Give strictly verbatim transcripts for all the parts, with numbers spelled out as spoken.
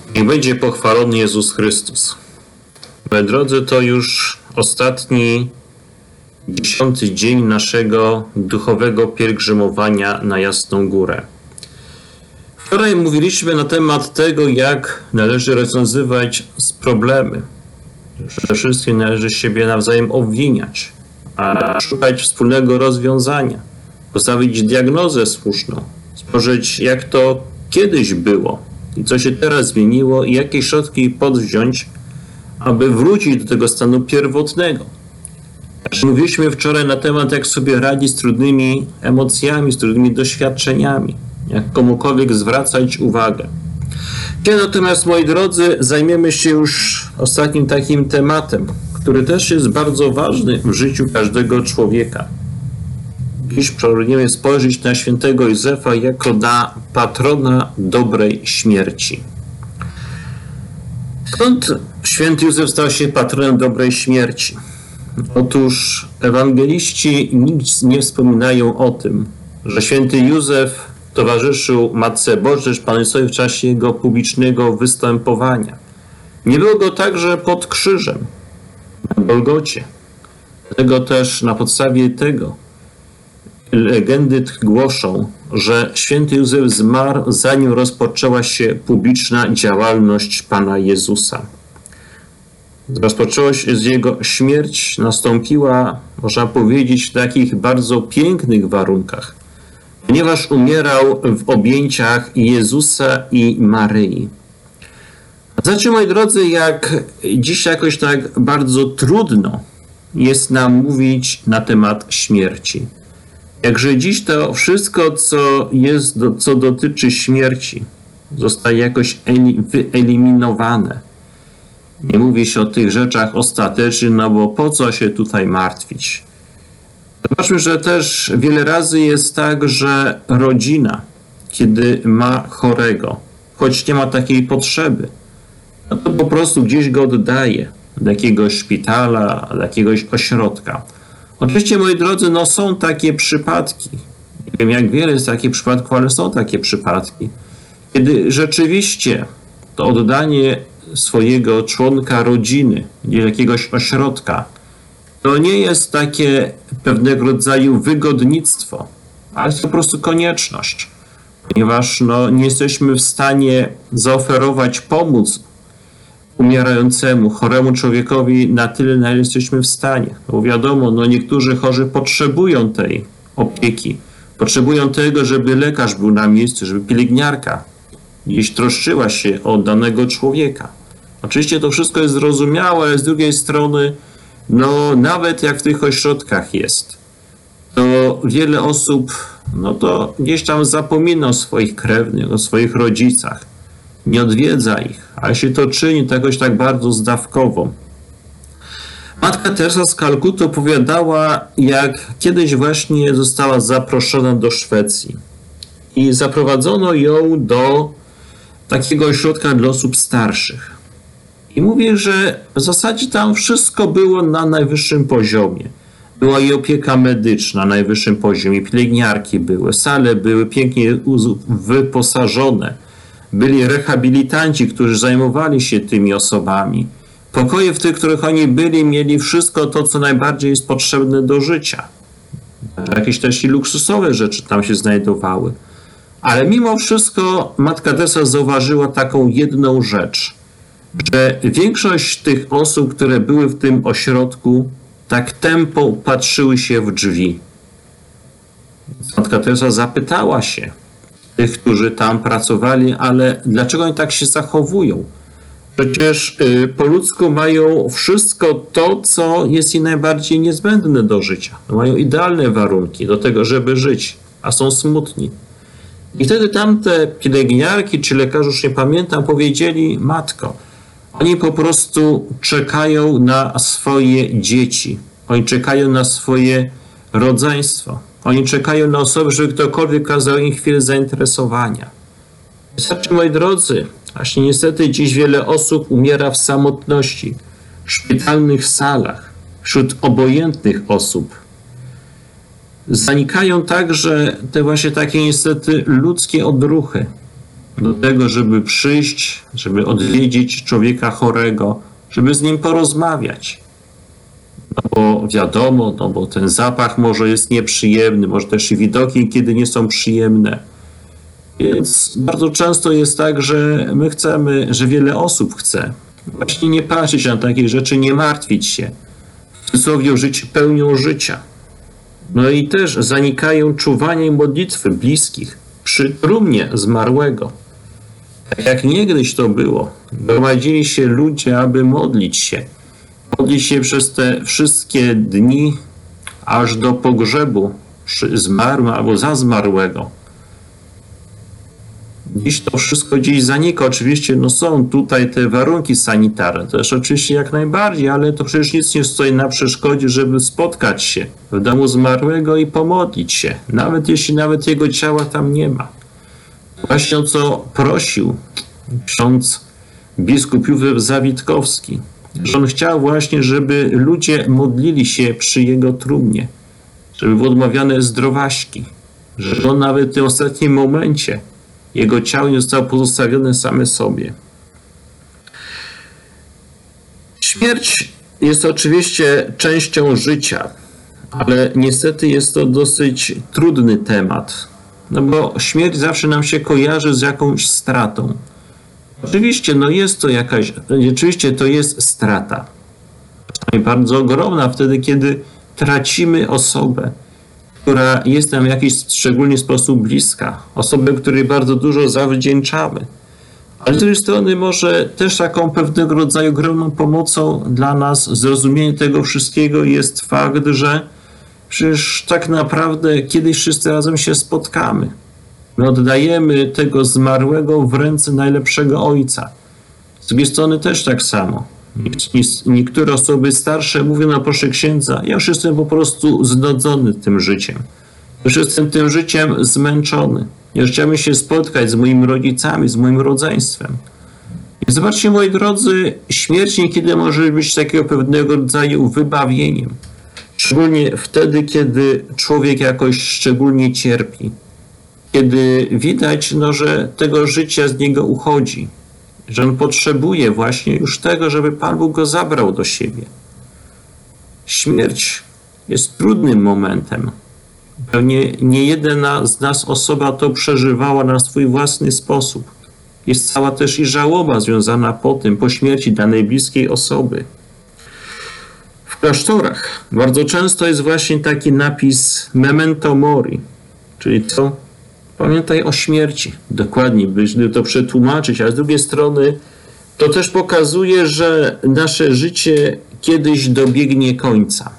Niech będzie pochwalony Jezus Chrystus. Moi drodzy, to już ostatni, dziesiąty dzień naszego duchowego pielgrzymowania na Jasną Górę. Wczoraj mówiliśmy na temat tego, jak należy rozwiązywać problemy. Przede wszystkim należy siebie nawzajem obwiniać, a szukać wspólnego rozwiązania, postawić diagnozę słuszną, spojrzeć, jak to kiedyś było i co się teraz zmieniło i jakie środki podwziąć, aby wrócić do tego stanu pierwotnego. Mówiliśmy wczoraj na temat, jak sobie radzić z trudnymi emocjami, z trudnymi doświadczeniami, jak komukolwiek zwracać uwagę. Dzisiaj natomiast, moi drodzy, zajmiemy się już ostatnim takim tematem, który też jest bardzo ważny w życiu każdego człowieka. Dziś planujemy spojrzeć na świętego Józefa jako na patrona dobrej śmierci. Skąd święty Józef stał się patronem dobrej śmierci? Otóż ewangeliści nic nie wspominają o tym, że święty Józef towarzyszył Matce Bożej, Panu Jezusowi w czasie jego publicznego występowania. Nie było go także pod krzyżem na Golgocie. Dlatego też na podstawie tego legendy głoszą, że święty Józef zmarł, zanim rozpoczęła się publiczna działalność Pana Jezusa. Rozpoczęła się z jego śmierć, nastąpiła, można powiedzieć, w takich bardzo pięknych warunkach, ponieważ umierał w objęciach Jezusa i Maryi. Znaczy, moi drodzy, jak dziś jakoś tak bardzo trudno jest nam mówić na temat śmierci. Jakże dziś to wszystko, co jest, co dotyczy śmierci, zostaje jakoś wyeliminowane. Nie mówi się o tych rzeczach ostatecznych, no bo po co się tutaj martwić? Zobaczmy, że też wiele razy jest tak, że rodzina, kiedy ma chorego, choć nie ma takiej potrzeby, no to po prostu gdzieś go oddaje do jakiegoś szpitala, do jakiegoś ośrodka. Oczywiście, moi drodzy, no są takie przypadki. Nie wiem, jak wiele jest takich przypadków, ale są takie przypadki, kiedy rzeczywiście to oddanie swojego członka rodziny do jakiegoś ośrodka to nie jest takie pewnego rodzaju wygodnictwo, ale jest po prostu konieczność, ponieważ no, nie jesteśmy w stanie zaoferować pomóc umierającemu, choremu człowiekowi na tyle, na ile jesteśmy w stanie. Bo wiadomo, no niektórzy chorzy potrzebują tej opieki, potrzebują tego, żeby lekarz był na miejscu, żeby pielęgniarka gdzieś troszczyła się o danego człowieka. Oczywiście to wszystko jest zrozumiałe, ale z drugiej strony, no nawet jak w tych ośrodkach jest, to wiele osób, no to gdzieś tam zapomina o swoich krewnych, o swoich rodzicach. Nie odwiedza ich, ale się to czyni to jakoś tak bardzo zdawkowo. Matka Teresa z Kalkuty opowiadała, jak kiedyś właśnie została zaproszona do Szwecji i zaprowadzono ją do takiego ośrodka dla osób starszych. I mówi, że w zasadzie tam wszystko było na najwyższym poziomie. Była i opieka medyczna na najwyższym poziomie, pielęgniarki były, sale były pięknie wyposażone. Byli rehabilitanci, którzy zajmowali się tymi osobami. Pokoje, w tych, których oni byli, mieli wszystko to, co najbardziej jest potrzebne do życia. Jakieś też i luksusowe rzeczy tam się znajdowały. Ale mimo wszystko matka Teresa zauważyła taką jedną rzecz, że większość tych osób, które były w tym ośrodku, tak tępo patrzyły się w drzwi. Matka Teresa zapytała się tych, którzy tam pracowali, ale dlaczego oni tak się zachowują? Przecież po ludzku mają wszystko to, co jest im najbardziej niezbędne do życia. Mają idealne warunki do tego, żeby żyć, a są smutni. I wtedy tamte pielęgniarki czy lekarze, już nie pamiętam, powiedzieli: matko, oni po prostu czekają na swoje dzieci. Oni czekają na swoje rodzeństwo. Oni czekają na osoby, żeby ktokolwiek okazał im chwilę zainteresowania. Wystarczy, moi drodzy, właśnie niestety dziś wiele osób umiera w samotności, w szpitalnych salach, wśród obojętnych osób. Zanikają także te właśnie takie niestety ludzkie odruchy. do tego, żeby przyjść, żeby odwiedzić człowieka chorego, żeby z nim porozmawiać. No bo wiadomo, no bo ten zapach może jest nieprzyjemny, może też i widoki, kiedy nie są przyjemne. Więc bardzo często jest tak, że my chcemy, że wiele osób chce właśnie nie patrzeć na takie rzeczy, nie martwić się. W cudzysłowie żyć pełnią życia. No i też zanikają czuwanie i modlitwy bliskich przy trumnie zmarłego. Tak jak niegdyś to było, gromadzili się ludzie, aby modlić się. Modlić się przez te wszystkie dni, aż do pogrzebu zmarłego albo za zmarłego. Dziś to wszystko gdzieś zanika. Oczywiście no są tutaj te warunki sanitarne, to też oczywiście jak najbardziej, ale to przecież nic nie stoi na przeszkodzie, żeby spotkać się w domu zmarłego i pomodlić się, nawet jeśli nawet jego ciała tam nie ma. Właśnie o co prosił ksiądz biskup Józef Zawitkowski, że on chciał właśnie, żeby ludzie modlili się przy jego trumnie, żeby były odmawiane zdrowaśki, że on nawet w tym ostatnim momencie jego ciało nie zostało pozostawione same sobie. Śmierć jest oczywiście częścią życia, ale niestety jest to dosyć trudny temat, no bo śmierć zawsze nam się kojarzy z jakąś stratą. Oczywiście, no jest to jakaś, rzeczywiście to jest strata. Czasami bardzo ogromna wtedy, kiedy tracimy osobę, która jest nam w jakiś szczególny sposób bliska, osobę, której bardzo dużo zawdzięczamy. Ale z drugiej strony może też taką pewnego rodzaju ogromną pomocą dla nas zrozumienie tego wszystkiego jest fakt, że przecież tak naprawdę kiedyś wszyscy razem się spotkamy. My oddajemy tego zmarłego w ręce najlepszego Ojca. Z drugiej strony też tak samo. Niektóre osoby starsze mówią, no proszę księdza, ja już jestem po prostu znudzony tym życiem. Już jestem tym życiem zmęczony. Ja już chciałbym się spotkać z moimi rodzicami, z moim rodzeństwem. I zobaczcie, moi drodzy, śmierć niekiedy może być takiego pewnego rodzaju wybawieniem. Szczególnie wtedy, kiedy człowiek jakoś szczególnie cierpi. Kiedy widać, no, że tego życia z niego uchodzi. Że on potrzebuje właśnie już tego, żeby Pan Bóg go zabrał do siebie. Śmierć jest trudnym momentem. Pewnie nie jedna z nas osoba to przeżywała na swój własny sposób. Jest cała też i żałoba związana po tym, po śmierci danej bliskiej osoby. W klasztorach bardzo często jest właśnie taki napis memento mori, czyli co? Pamiętaj o śmierci. Dokładnie, by to przetłumaczyć, ale z drugiej strony to też pokazuje, że nasze życie kiedyś dobiegnie końca.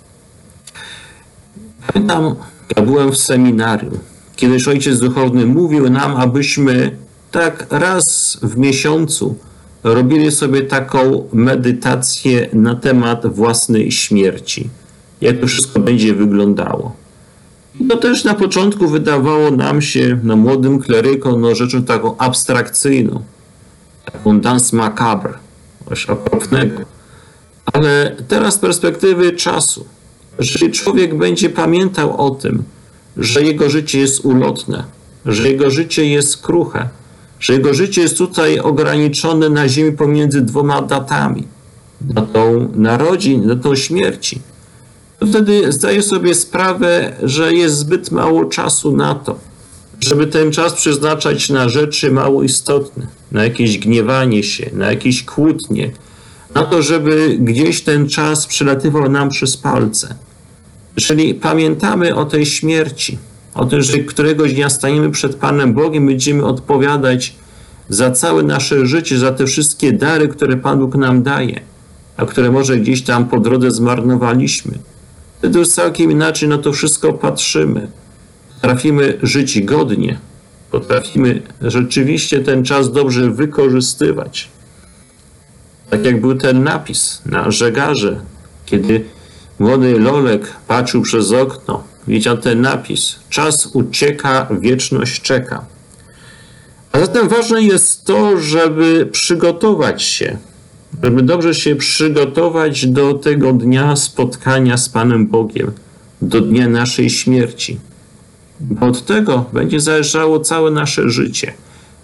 Pamiętam, ja byłem w seminarium. Kiedyś ojciec duchowny mówił nam, abyśmy tak raz w miesiącu robili sobie taką medytację na temat własnej śmierci. Jak to wszystko będzie wyglądało. To też na początku wydawało nam się, no, młodym klerykom, no, rzeczą taką abstrakcyjną, taką danse macabre, coś okropnego. Ale teraz z perspektywy czasu, jeżeli człowiek będzie pamiętał o tym, że jego życie jest ulotne, że jego życie jest kruche, że jego życie jest tutaj ograniczone na ziemi pomiędzy dwoma datami, datą narodzin, datą śmierci, to wtedy zdaje sobie sprawę, że jest zbyt mało czasu na to, żeby ten czas przeznaczać na rzeczy mało istotne, na jakieś gniewanie się, na jakieś kłótnie, na to, żeby gdzieś ten czas przelatywał nam przez palce. Jeżeli pamiętamy o tej śmierci, o tym, że któregoś dnia staniemy przed Panem Bogiem, będziemy odpowiadać za całe nasze życie, za te wszystkie dary, które Pan Bóg nam daje, a które może gdzieś tam po drodze zmarnowaliśmy. Wtedy już całkiem inaczej na to wszystko patrzymy. Potrafimy żyć godnie, potrafimy rzeczywiście ten czas dobrze wykorzystywać. Tak jak był ten napis na żegarze, kiedy młody Lolek patrzył przez okno, widział ten napis: czas ucieka, wieczność czeka. A zatem ważne jest to, żeby przygotować się, żeby dobrze się przygotować do tego dnia spotkania z Panem Bogiem, do dnia naszej śmierci. Bo od tego będzie zależało całe nasze życie.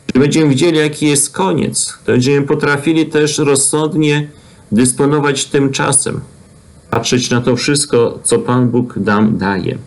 Jeżeli będziemy widzieli, jaki jest koniec, to będziemy potrafili też rozsądnie dysponować tym czasem, patrzeć na to wszystko, co Pan Bóg nam daje.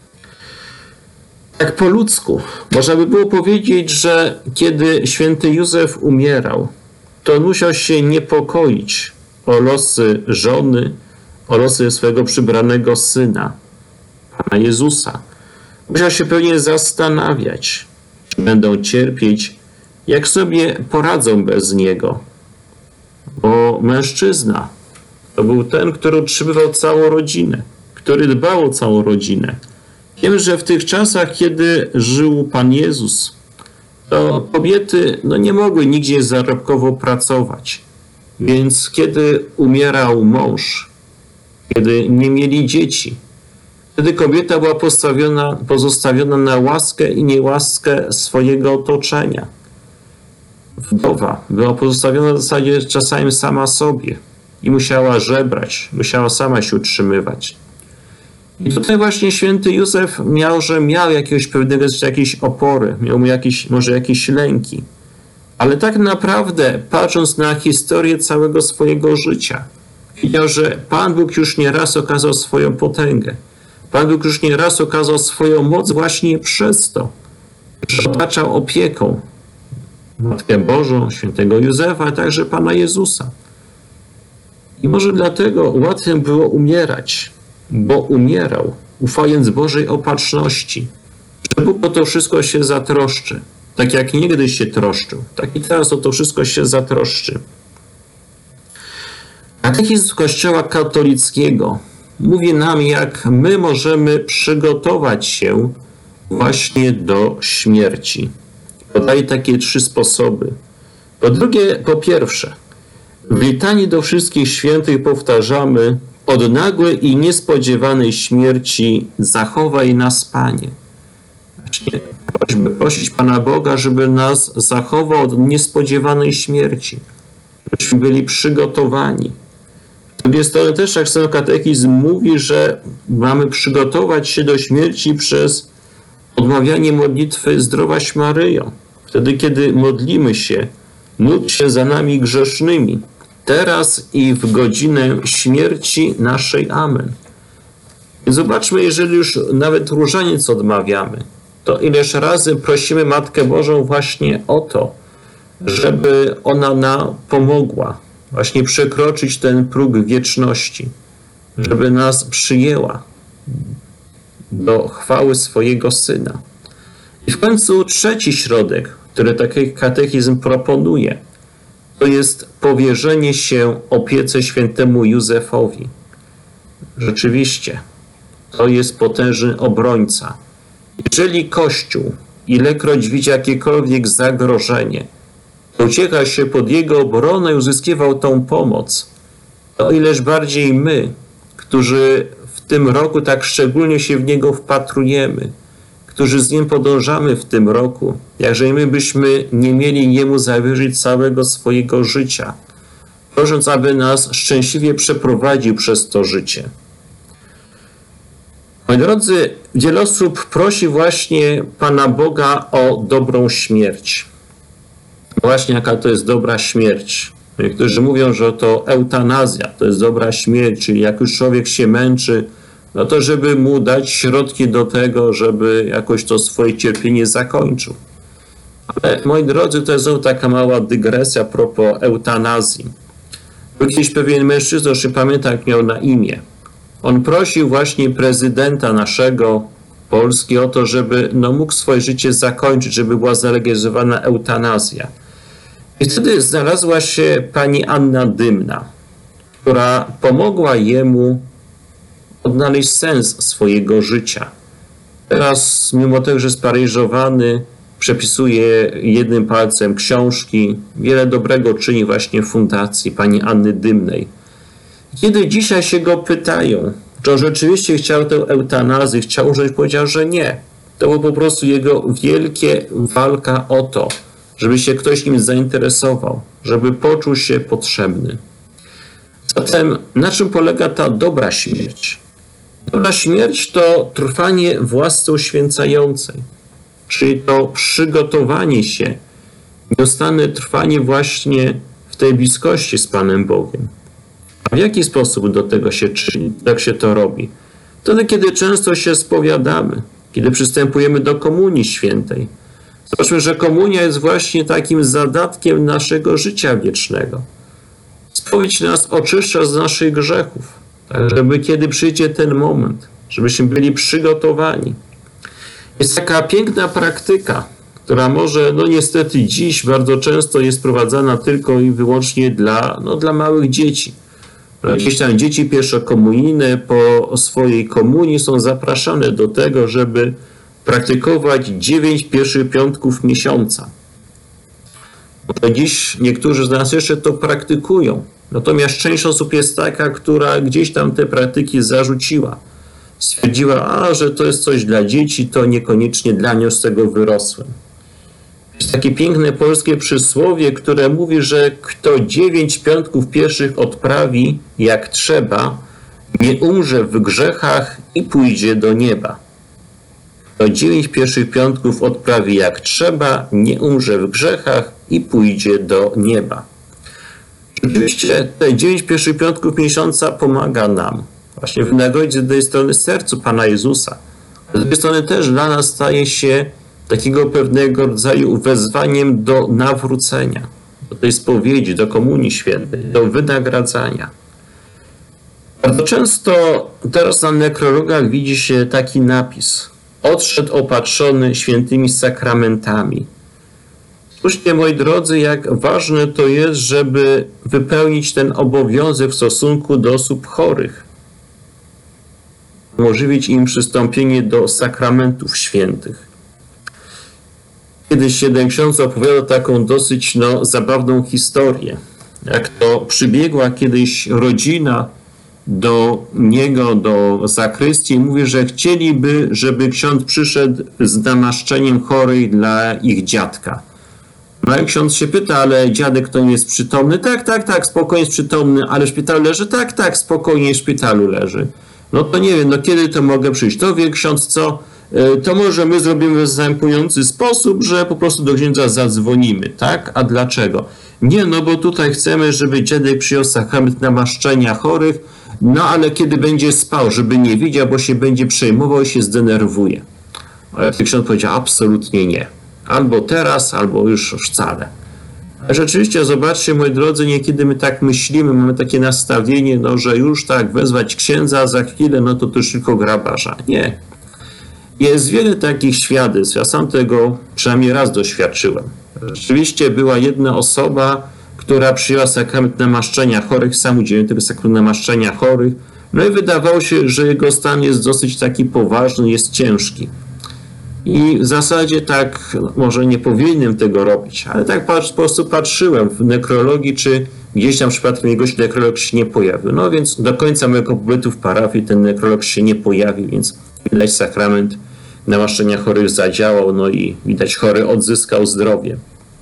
Tak po ludzku, można by było powiedzieć, że kiedy święty Józef umierał, to on musiał się niepokoić o losy żony, o losy swojego przybranego syna, Pana Jezusa. Musiał się pewnie zastanawiać, czy będą cierpieć, jak sobie poradzą bez niego. Bo mężczyzna to był ten, który utrzymywał całą rodzinę, który dbał o całą rodzinę. Wiem, że w tych czasach, kiedy żył Pan Jezus, to kobiety no, nie mogły nigdzie zarobkowo pracować. Więc kiedy umierał mąż, kiedy nie mieli dzieci, wtedy kobieta była postawiona, pozostawiona na łaskę i niełaskę swojego otoczenia. Wdowa była pozostawiona w zasadzie czasami sama sobie i musiała żebrać, musiała sama się utrzymywać. I tutaj właśnie święty Józef miał, że miał jakiegoś pewnego, jakieś opory, miał mu jakieś, może jakieś lęki. Ale tak naprawdę, patrząc na historię całego swojego życia, widział, że Pan Bóg już nieraz okazał swoją potęgę. Pan Bóg już nieraz okazał swoją moc właśnie przez to, że otaczał opieką Matkę Bożą, świętego Józefa, a także Pana Jezusa. I może dlatego łatwiej było umierać, bo umierał, ufając Bożej opatrzności, że Bóg o to wszystko się zatroszczy. Tak jak niegdyś się troszczył, tak i teraz o to wszystko się zatroszczy. Katechizm Kościoła katolickiego mówi nam, jak my możemy przygotować się właśnie do śmierci. Podaje takie trzy sposoby. Po drugie, po pierwsze, w litanii do wszystkich świętych powtarzamy: od nagłej i niespodziewanej śmierci zachowaj nas, Panie. Właśnie prośmy prosić Pana Boga, żeby nas zachował od niespodziewanej śmierci, żebyśmy byli przygotowani. Z drugiej strony też, jak sam katechizm mówi, że mamy przygotować się do śmierci przez odmawianie modlitwy Zdrowaś Maryjo. Wtedy, kiedy modlimy się, módl się za nami grzesznymi, teraz i w godzinę śmierci naszej. Amen. I zobaczmy, jeżeli już nawet różaniec odmawiamy, to ileż razy prosimy Matkę Bożą właśnie o to, żeby ona nam pomogła właśnie przekroczyć ten próg wieczności, żeby nas przyjęła do chwały swojego Syna. I w końcu trzeci środek, który taki katechizm proponuje, to jest powierzenie się opiece świętemu Józefowi. Rzeczywiście, to jest potężny obrońca. Jeżeli Kościół ilekroć widzi jakiekolwiek zagrożenie, to ucieka się pod jego obronę i uzyskiwał tą pomoc, to ileż bardziej my, którzy w tym roku tak szczególnie się w niego wpatrujemy, którzy z nim podążamy w tym roku, jakże my byśmy nie mieli jemu zawierzyć całego swojego życia, prosząc, aby nas szczęśliwie przeprowadził przez to życie. Moi drodzy, wiele osób prosi właśnie Pana Boga o dobrą śmierć. Właśnie jaka to jest dobra śmierć. Niektórzy mówią, że to eutanazja, to jest dobra śmierć, czyli jak już człowiek się męczy, no to żeby mu dać środki do tego, żeby jakoś to swoje cierpienie zakończył. Ale moi drodzy, to jest znowu taka mała dygresja a propos eutanazji. Był kiedyś pewien mężczyzna, już nie pamiętam jak miał na imię. On prosił właśnie prezydenta naszego Polski o to, żeby no, mógł swoje życie zakończyć, żeby była zalegalizowana eutanazja. I wtedy znalazła się pani Anna Dymna, która pomogła jemu odnaleźć sens swojego życia. Teraz, mimo tego, że jest paraliżowany, przepisuje jednym palcem książki, wiele dobrego czyni właśnie w fundacji pani Anny Dymnej. Kiedy dzisiaj się go pytają, czy on rzeczywiście chciał tę eutanazję, chciał umrzeć, powiedział, że nie. To było po prostu jego wielkie walka o to, żeby się ktoś nim zainteresował, żeby poczuł się potrzebny. Zatem na czym polega ta dobra śmierć? Dobra śmierć to trwanie w łasce uświęcającej, czyli to przygotowanie się Nieustanne trwanie właśnie w tej bliskości z Panem Bogiem. A w jaki sposób do tego się czyni, jak się to robi? Wtedy, kiedy często się spowiadamy, kiedy przystępujemy do Komunii Świętej. Zobaczmy, że komunia jest właśnie takim zadatkiem naszego życia wiecznego. Spowiedź nas oczyszcza z naszych grzechów, tak żeby kiedy przyjdzie ten moment, żebyśmy byli przygotowani. Jest taka piękna praktyka, która może, no niestety dziś bardzo często jest prowadzona tylko i wyłącznie dla, no, dla małych dzieci. Jakieś tam dzieci pierwszokomunijne po swojej komunii są zapraszane do tego, żeby praktykować dziewięć pierwszych piątków miesiąca. Może dziś niektórzy z nas jeszcze to praktykują, natomiast część osób jest taka, która gdzieś tam te praktyki zarzuciła. Stwierdziła, a że to jest coś dla dzieci, to niekoniecznie dla mnie z tego wyrosłem. Jest takie piękne polskie przysłowie, które mówi, że kto dziewięć piątków pierwszych odprawi jak trzeba, nie umrze w grzechach i pójdzie do nieba. Kto dziewięć pierwszych piątków odprawi jak trzeba, nie umrze w grzechach i pójdzie do nieba. Oczywiście te dziewięć pierwszych piątków miesiąca pomaga nam właśnie wynagrodzić z jednej strony sercu Pana Jezusa, z drugiej strony też dla nas staje się takiego pewnego rodzaju wezwaniem do nawrócenia, do tej spowiedzi, do Komunii Świętej, do wynagradzania. Bardzo często teraz na nekrologach widzi się taki napis: odszedł opatrzony świętymi sakramentami. Spójrzcie, moi drodzy, jak ważne to jest, żeby wypełnić ten obowiązek w stosunku do osób chorych. Umożliwić im przystąpienie do sakramentów świętych. Kiedyś jeden ksiądz opowiadał taką dosyć no, zabawną historię. Jak to przybiegła kiedyś rodzina do niego, do zakrystii i mówi, że chcieliby, żeby ksiądz przyszedł z namaszczeniem chorej dla ich dziadka. No i ksiądz się pyta, ale dziadek to nie jest przytomny? Tak, tak, tak, spokojnie jest przytomny, ale w szpitalu leży? Tak, tak, spokojnie w szpitalu leży. No to nie wiem, no kiedy to mogę przyjść? To wie ksiądz co? To może my zrobimy w następujący sposób, że po prostu do księdza zadzwonimy, tak? A dlaczego? Nie, no bo tutaj chcemy, żeby dziadek przyjął sakrament namaszczenia chorych, no ale kiedy będzie spał, żeby nie widział, bo się będzie przejmował i się zdenerwuje. Ale ksiądz powiedział, absolutnie nie. Albo teraz, albo już wcale. A rzeczywiście, zobaczcie, moi drodzy, niekiedy my tak myślimy, mamy takie nastawienie, no, że już tak wezwać księdza za chwilę, no to to już tylko grabarza. Nie. Jest wiele takich świadectw. Ja sam tego przynajmniej raz doświadczyłem. Rzeczywiście była jedna osoba, która przyjęła sakrament namaszczenia chorych, sam udzielił tego sakramentu namaszczenia chorych, no i wydawało się, że jego stan jest dosyć taki poważny, jest ciężki. I w zasadzie tak, może nie powinienem tego robić, ale tak po prostu patrzyłem w nekrologii, czy gdzieś tam przypadkiem jego nekrolog się nie pojawił. No więc do końca mojego pobytu w parafii ten nekrolog się nie pojawił, więc widać sakrament namaszczenia chorych zadziałał, no i widać chory odzyskał zdrowie.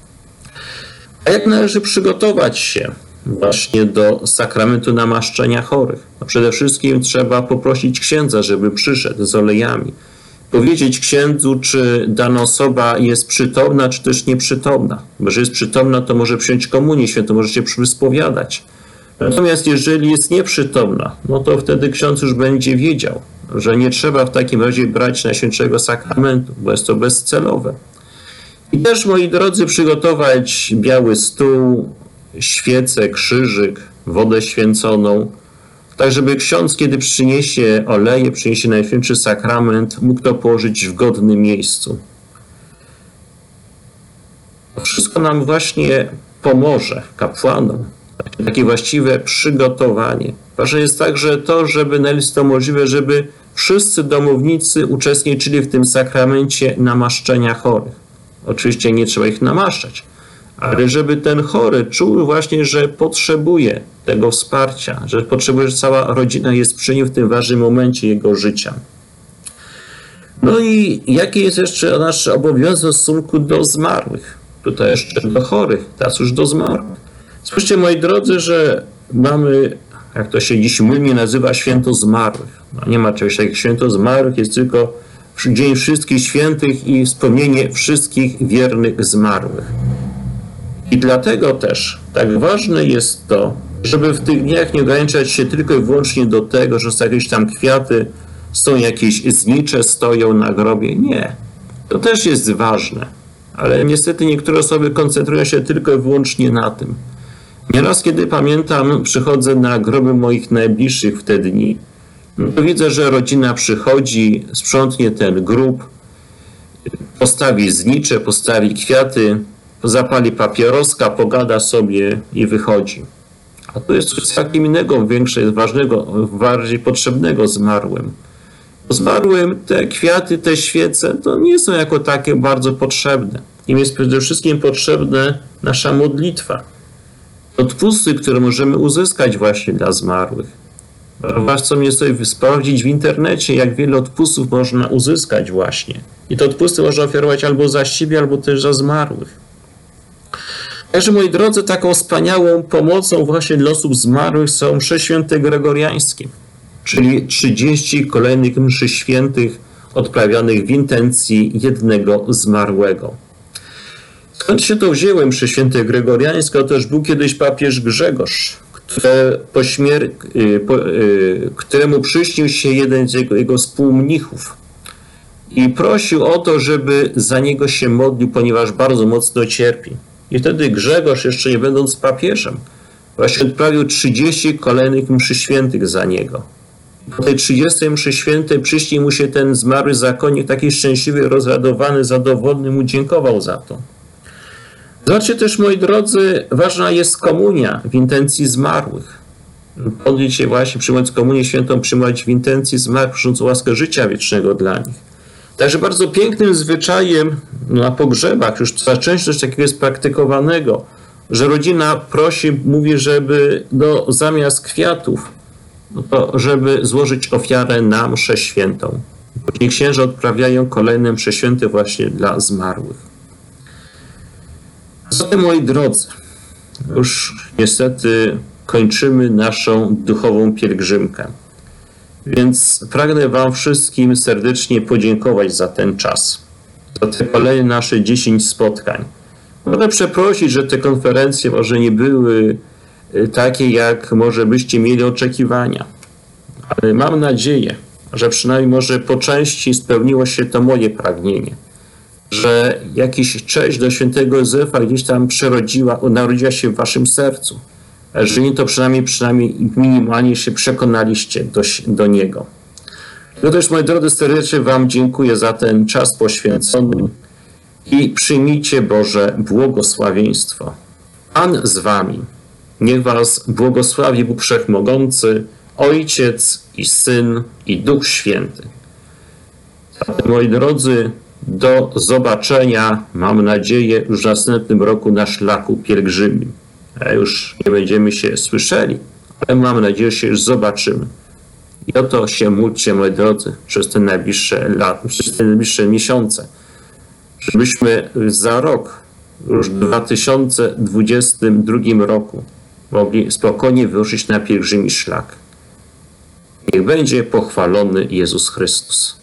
A jak należy przygotować się właśnie do sakramentu namaszczenia chorych? No przede wszystkim trzeba poprosić księdza, żeby przyszedł z olejami. Powiedzieć księdzu, czy dana osoba jest przytomna, czy też nieprzytomna. Bo jeżeli jest przytomna, to może przyjąć komunię świętą, może się wyspowiadać. Natomiast jeżeli jest nieprzytomna, no to wtedy ksiądz już będzie wiedział, że nie trzeba w takim razie brać Najświętszego Sakramentu, bo jest to bezcelowe. I też, moi drodzy, przygotować biały stół, świecę, krzyżyk, wodę święconą, tak żeby ksiądz, kiedy przyniesie oleje, przyniesie Najświętszy Sakrament, mógł to położyć w godnym miejscu. To wszystko nam właśnie pomoże, kapłanom, takie właściwe przygotowanie. Ważne jest także to, żeby na ile jest to możliwe, żeby wszyscy domownicy uczestniczyli w tym sakramencie namaszczenia chorych. Oczywiście nie trzeba ich namaszczać, ale żeby ten chory czuł właśnie, że potrzebuje tego wsparcia, że potrzebuje, że cała rodzina jest przy nim w tym ważnym momencie jego życia. No i jaki jest jeszcze nasz obowiązek w stosunku do zmarłych? Tutaj jeszcze do chorych, teraz już do zmarłych. Spójrzcie, moi drodzy, że mamy, jak to się dziś mylnie nazywa, święto zmarłych. No nie ma czegoś takiego święto zmarłych, jest tylko Dzień Wszystkich Świętych i wspomnienie wszystkich wiernych zmarłych. I dlatego też tak ważne jest to, żeby w tych dniach nie ograniczać się tylko i wyłącznie do tego, że są jakieś tam kwiaty, są jakieś znicze, stoją na grobie. Nie. To też jest ważne. Ale niestety niektóre osoby koncentrują się tylko i wyłącznie na tym. Nieraz, kiedy pamiętam, przychodzę na groby moich najbliższych w te dni, to widzę, że rodzina przychodzi, sprzątnie ten grób, postawi znicze, postawi kwiaty, zapali papieroska, pogada sobie i wychodzi. A to jest coś całkiem innego, większego, ważnego, bardziej potrzebnego zmarłym. Zmarłym te kwiaty, te świece to nie są jako takie bardzo potrzebne. Im jest przede wszystkim potrzebna nasza modlitwa. Odpusty, które możemy uzyskać właśnie dla zmarłych. Warto mnie sobie sprawdzić w internecie, jak wiele odpustów można uzyskać właśnie. I te odpusty można ofiarować albo za siebie, albo też za zmarłych. Także, moi drodzy, taką wspaniałą pomocą właśnie dla osób zmarłych są msze święte gregoriańskie, czyli trzydzieści kolejnych mszy świętych odprawianych w intencji jednego zmarłego. Skąd się to wzięły msze święte gregoriańskie? Otóż był kiedyś papież Grzegorz, które po śmier- po, któremu przyśnił się jeden z jego, jego współmnichów i prosił o to, żeby za niego się modlił, ponieważ bardzo mocno cierpi. I wtedy Grzegorz, jeszcze nie będąc papieżem, właśnie odprawił trzydzieści kolejnych mszy świętych za niego. Po tej trzydziestej mszy świętej przyśnił mu się ten zmarły zakonnik, taki szczęśliwy, rozradowany, zadowolony, mu dziękował za to. Zobaczcie też, moi drodzy, ważna jest komunia w intencji zmarłych. Modlić się właśnie, przyjmując komunię świętą, przyjmować w intencji zmarłych, prosząc o łaskę życia wiecznego dla nich. Także bardzo pięknym zwyczajem na pogrzebach, już coraz częściej coś takiego jest praktykowanego, że rodzina prosi, mówi, żeby do, zamiast kwiatów, no to żeby złożyć ofiarę na mszę świętą. Później księża odprawiają kolejne msze święte właśnie dla zmarłych. Zatem, moi drodzy, już niestety kończymy naszą duchową pielgrzymkę. Więc pragnę wam wszystkim serdecznie podziękować za ten czas, za te kolejne nasze dziesięć spotkań. Mogę przeprosić, że te konferencje może nie były takie, jak może byście mieli oczekiwania, ale mam nadzieję, że przynajmniej może po części spełniło się to moje pragnienie, że jakiś cześć do świętego Józefa gdzieś tam przerodziła, narodziła się w waszym sercu. Że nie to przynajmniej, przynajmniej minimalnie się przekonaliście do, do Niego. No też, moi drodzy, serdecznie wam dziękuję za ten czas poświęcony i przyjmijcie Boże błogosławieństwo. Pan z wami. Niech was błogosławi Bóg Wszechmogący, Ojciec i Syn i Duch Święty. Zatem, moi drodzy, do zobaczenia, mam nadzieję, już w następnym roku na szlaku pielgrzymim. A już nie będziemy się słyszeli, ale mam nadzieję, że się już zobaczymy. I o to się módlcie, moi drodzy, przez te najbliższe lata, przez te najbliższe miesiące, żebyśmy za rok, już w dwa tysiące dwudziestym drugim roku, mogli spokojnie wyruszyć na pielgrzymi szlak. Niech będzie pochwalony Jezus Chrystus.